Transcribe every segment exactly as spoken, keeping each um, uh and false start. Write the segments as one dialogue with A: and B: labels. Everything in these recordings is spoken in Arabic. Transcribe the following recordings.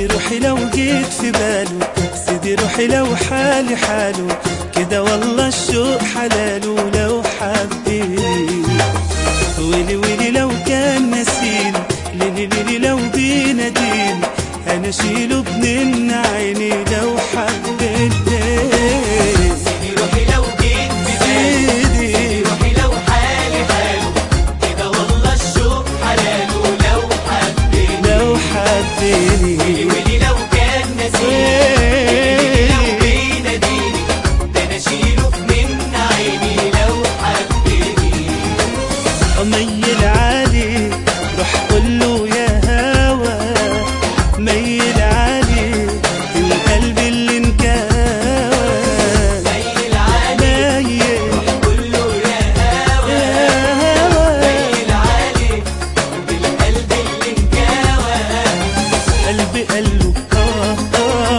A: سيدي روحي لو جيت في باله، سيدي روحي لو حالي حاله كده والله الشوق حلاله. لو حبيني ويلي ويلي لو كان نسيني، ليلي ليلي لو بيناديني انا اشيله بنن عيني. لو حبيتني
B: سيدي روحي لو جيت في باله، سيدي روحي لو حالي حاله كده والله الشوق حلاله. لو حبيني
A: لو حبيني
B: ويلي ويلي لو كان نسيني، ليلي لو بيناديني ده انا اشيله بمن عيني. لو حبيني
A: ميل علي روح قوله يا هوا، ميل علي القلب اللي انكوى.
B: ميل علي روح قوله يا هوا، ميل علي بالقلب اللي انكوى.
A: قلبي قاله آه آه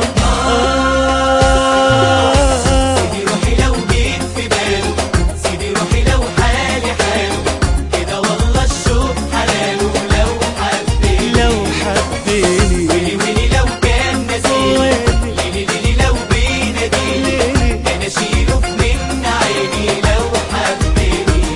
A: آه.
B: سيدي روحي لو جيت في باله، سيدي روحي لو حالي حاله كده والله الشوق حلاله. لو حبيني
A: لو حبيني
B: ويلي ويلي لو كان نسيني، ليلي ليلي لو بيناديني ده انا اشيله بمن عيني. لو حبيني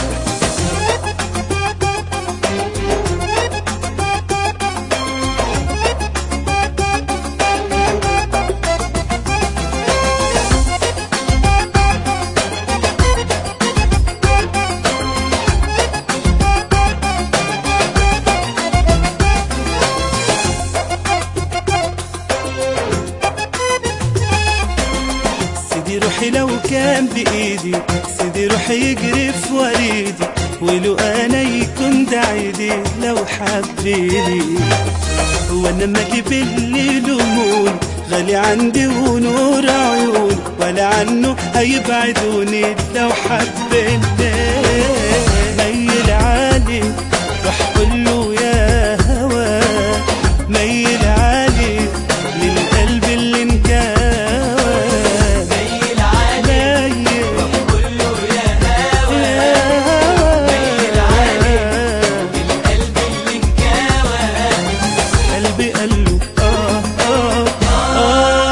A: سيدي روحي لو كان بإيدي، سيدي روحي يجري في وريدي ولو أنا يكون ده عيدي. لو حبيني وأنا مالي بالليل لمون، غالي عندي ونور عيون ولا عنه هيبعدوني. لو حبيني ميل علي روح قوله يا هوا، ميل علي للقلب اللي انكوى.
B: ميل علي روح قوله يا هوا، ميل علي بالقلب اللي انكوى.
A: قلبي قاله آه آه آه.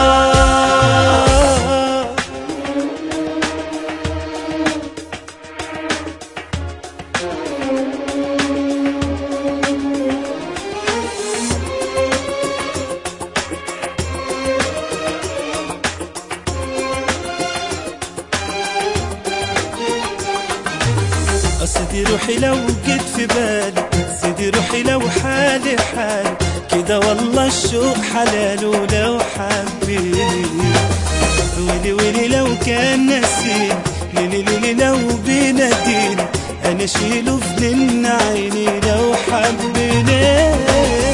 A: سيدي روحي لو جيت في بالي، سيدي روحي لو حالي حالي كده والله الشوق حلاله. لو حبيني ويلي ويلي لو كان نسيني، ليلي ليلي لو بيناديني انا اشيله في نن عيني. لو حبيني